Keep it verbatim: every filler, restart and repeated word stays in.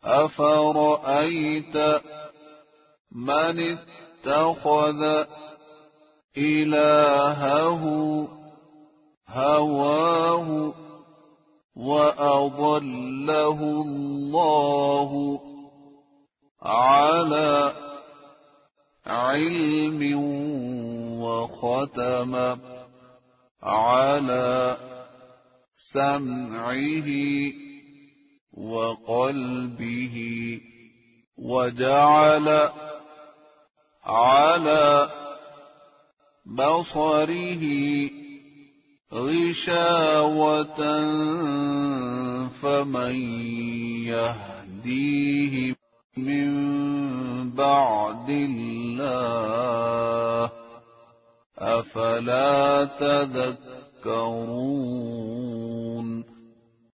أفرأيت من اتخذ إلهه هواه وأضله الله على علم وختم على سمعه وقلبه وجعل على بصره غشاوة فمن يهديه من بعد الله أفلا تذكرون